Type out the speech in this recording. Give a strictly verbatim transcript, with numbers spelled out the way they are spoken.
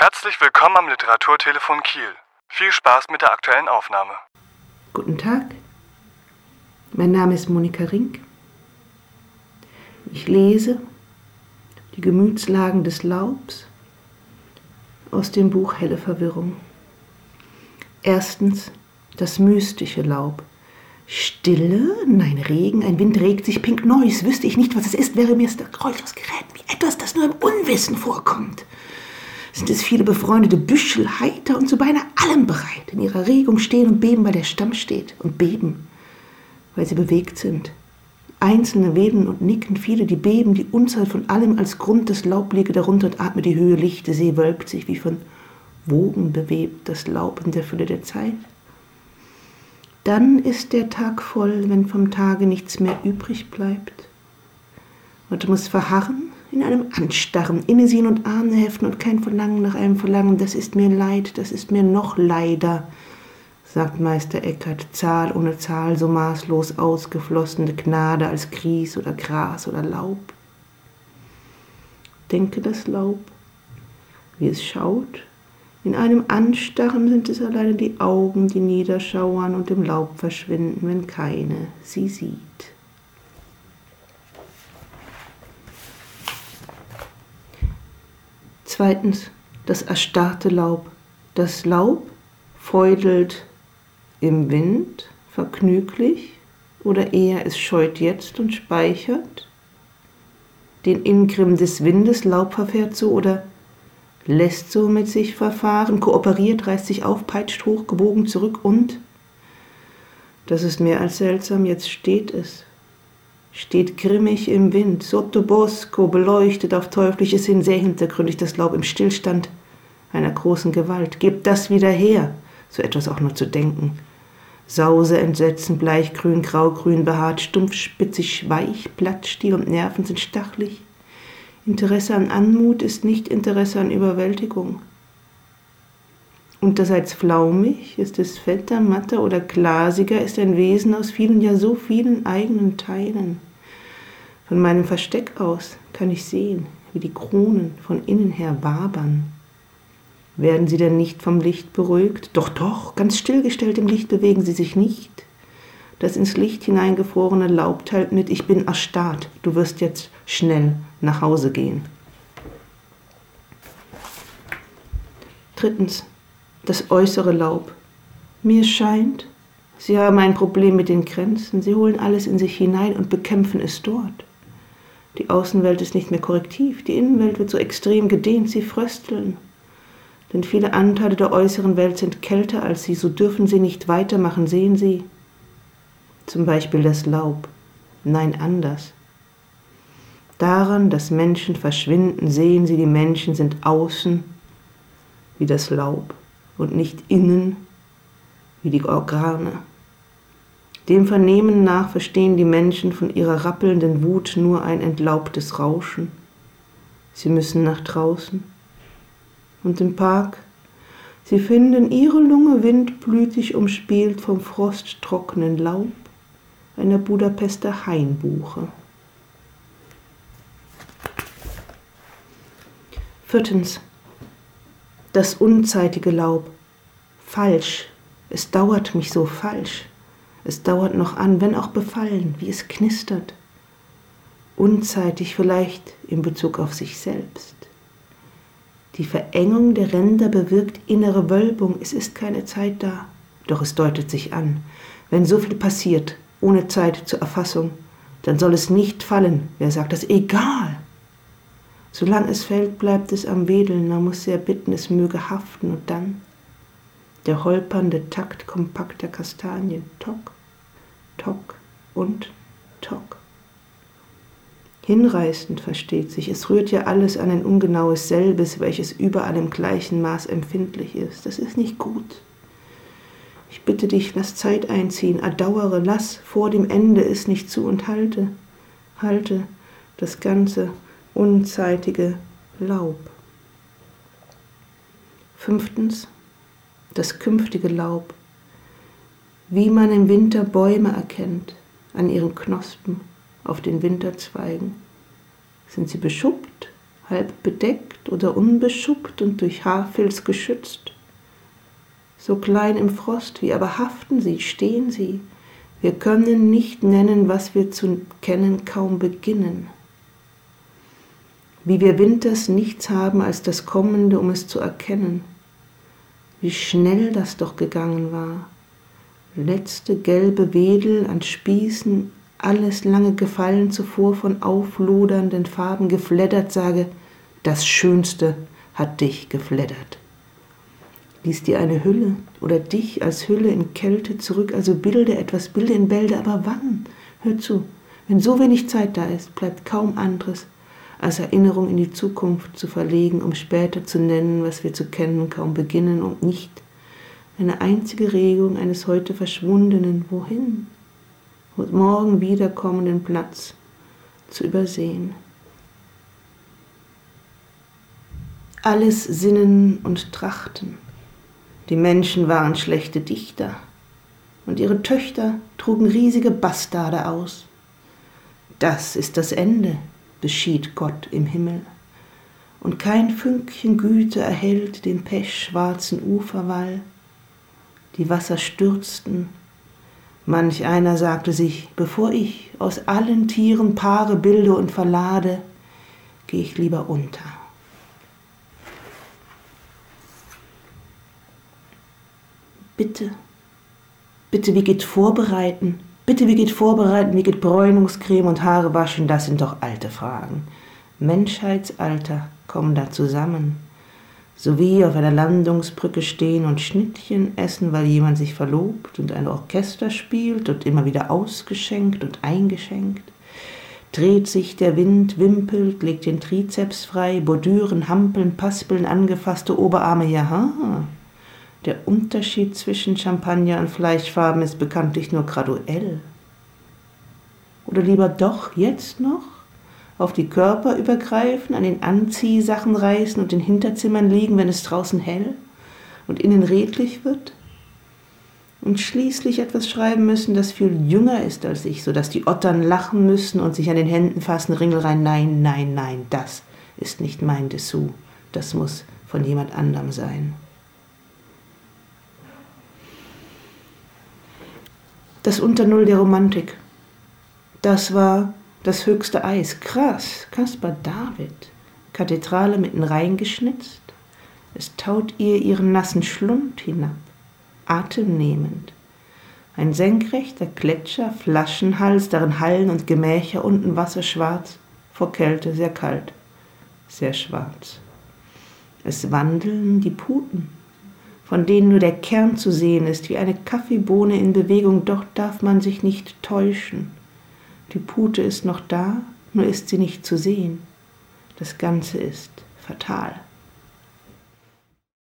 Herzlich willkommen am Literaturtelefon Kiel. Viel Spaß mit der aktuellen Aufnahme. Guten Tag, mein Name ist Monika Rink. Ich lese die Gemütslagen des Laubs aus dem Buch Helle Verwirrung. Erstens das mystische Laub. Stille, nein, Regen, ein Wind regt sich, Pink Noise. Wüsste ich nicht, was es ist, wäre mir es der Räuchersgerät wie etwas, das nur im Unwissen vorkommt. Sind es viele befreundete Büschel, heiter und zu beinahe allem bereit, in ihrer Regung stehen und beben, weil der Stamm steht, und beben, weil sie bewegt sind. Einzelne wedeln und nicken, viele, die beben, die Unzahl von allem als Grund, das Laub liege darunter und atme die Höhe, lichte See wölbt sich, wie von Wogen bewebt, das Laub in der Fülle der Zeit. Dann ist der Tag voll, wenn vom Tage nichts mehr übrig bleibt. Und muss verharren in einem Anstarren, innesehen und Arme heften und kein Verlangen nach einem Verlangen. Das ist mir Leid, das ist mir noch leider, sagt Meister Eckhart, Zahl ohne Zahl, so maßlos ausgeflossene Gnade als Grieß oder Gras oder Laub. Denke das Laub, wie es schaut. In einem Anstarren sind es alleine die Augen, die niederschauern und im Laub verschwinden, wenn keine sie sieht. Zweitens, das erstarrte Laub. Das Laub feudelt im Wind, vergnüglich, oder eher es scheut jetzt und speichert den Ingrimm des Windes, Laub verfährt so oder lässt so mit sich verfahren, kooperiert, reißt sich auf, peitscht hoch, gebogen zurück und, das ist mehr als seltsam, jetzt steht es, steht grimmig im Wind, sotto bosco, beleuchtet auf teuflisches hin, sehr hintergründig das Laub im Stillstand einer großen Gewalt. Gebt das wieder her, so etwas auch nur zu denken. Sause, Entsetzen, bleichgrün, graugrün, behaart, stumpf, spitzig, weich, Blattstiel und Nerven sind stachelig. Interesse an Anmut ist nicht Interesse an Überwältigung. Unterseits flaumig, ist es fetter, matter oder glasiger, ist ein Wesen aus vielen, ja so vielen eigenen Teilen. Von meinem Versteck aus kann ich sehen, wie die Kronen von innen her wabern. Werden sie denn nicht vom Licht beruhigt? Doch, doch, ganz stillgestellt im Licht bewegen sie sich nicht. Das ins Licht hineingefrorene Laub teilt mit, ich bin erstarrt, du wirst jetzt schnell nach Hause gehen. Drittens, das äußere Laub. Mir scheint, sie haben ein Problem mit den Grenzen, sie holen alles in sich hinein und bekämpfen es dort. Die Außenwelt ist nicht mehr korrektiv, die Innenwelt wird so extrem gedehnt, sie frösteln. Denn viele Anteile der äußeren Welt sind kälter als sie, so dürfen sie nicht weitermachen, sehen Sie. Zum Beispiel das Laub. Nein, anders. Daran, dass Menschen verschwinden, sehen Sie, die Menschen sind außen wie das Laub und nicht innen wie die Organe. Dem Vernehmen nach verstehen die Menschen von ihrer rappelnden Wut nur ein entlaubtes Rauschen. Sie müssen nach draußen. Und im Park, sie finden ihre Lunge windblütig umspielt vom frosttrockenen Laub einer Budapester Hainbuche. Viertens, das unzeitige Laub. Falsch, es dauert mich so falsch. Es dauert noch an, wenn auch befallen, wie es knistert. Unzeitig vielleicht in Bezug auf sich selbst. Die Verengung der Ränder bewirkt innere Wölbung, es ist keine Zeit da, doch es deutet sich an. Wenn so viel passiert, ohne Zeit zur Erfassung, dann soll es nicht fallen. Wer sagt das? Egal. Solange es fällt, bleibt es am Wedeln, man muss sehr bitten, es möge haften und dann der holpernde Takt kompakter Kastanien, Tock, Tock und Tock. Hinreißend versteht sich, es rührt ja alles an ein ungenaues Selbes, welches überall im gleichen Maß empfindlich ist. Das ist nicht gut. Ich bitte dich, lass Zeit einziehen, erdauere, lass vor dem Ende es nicht zu und halte, halte das ganze unzeitige Laub. Fünftens, das künftige Laub. Wie man im Winter Bäume erkennt, an ihren Knospen, auf den Winterzweigen. Sind sie beschuppt, halb bedeckt oder unbeschuppt und durch Haarfilz geschützt. So klein im Frost, wie aber haften sie, stehen sie. Wir können nicht nennen, was wir zu kennen kaum beginnen. Wie wir winters nichts haben als das Kommende, um es zu erkennen. Wie schnell das doch gegangen war. Letzte gelbe Wedel an Spießen, alles lange gefallen zuvor von auflodernden Farben gefleddert, sage, das Schönste hat dich gefleddert. Ließ dir eine Hülle oder dich als Hülle in Kälte zurück, also bilde etwas, bilde in Bälde, aber wann? Hör zu, wenn so wenig Zeit da ist, bleibt kaum anderes, als Erinnerung in die Zukunft zu verlegen, um später zu nennen, was wir zu kennen kaum beginnen und nicht eine einzige Regung eines heute Verschwundenen, wohin? Und morgen wiederkommenden Platz zu übersehen. Alles Sinnen und Trachten. Die Menschen waren schlechte Dichter und ihre Töchter trugen riesige Bastarde aus. Das ist das Ende, beschied Gott im Himmel, und kein Fünkchen Güte erhellt den pechschwarzen Uferwall. Die Wasser stürzten, manch einer sagte sich, bevor ich aus allen Tieren Paare bilde und verlade, geh ich lieber unter. Bitte, bitte, wie geht Vorbereiten? Bitte, wie geht Vorbereiten? Wie geht Bräunungscreme und Haare waschen? Das sind doch alte Fragen. Menschheitsalter kommen da zusammen. So wie auf einer Landungsbrücke stehen und Schnittchen essen, weil jemand sich verlobt und ein Orchester spielt und immer wieder ausgeschenkt und eingeschenkt. Dreht sich der Wind, wimpelt, legt den Trizeps frei, Bordüren, Hampeln, Paspeln, angefasste Oberarme, ja. Der Unterschied zwischen Champagner und Fleischfarben ist bekanntlich nur graduell. Oder lieber doch jetzt noch auf die Körper übergreifen, an den Anziehsachen reißen und in Hinterzimmern liegen, wenn es draußen hell und innen redlich wird? Und schließlich etwas schreiben müssen, das viel jünger ist als ich, sodass die Ottern lachen müssen und sich an den Händen fassen, Ringel rein, nein, nein, nein, das ist nicht mein Dessous, das muss von jemand anderem sein. Das Unternull der Romantik, das war das höchste Eis. Krass, Caspar David, Kathedrale mitten reingeschnitzt. Es taut ihr ihren nassen Schlund hinab, atemnehmend. Ein senkrechter Gletscher, Flaschenhals, darin Hallen und Gemächer, unten wasserschwarz, vor Kälte sehr kalt, sehr schwarz. Es wandeln die Puten, von denen nur der Kern zu sehen ist, wie eine Kaffeebohne in Bewegung, doch darf man sich nicht täuschen. Die Pute ist noch da, nur ist sie nicht zu sehen. Das Ganze ist fatal.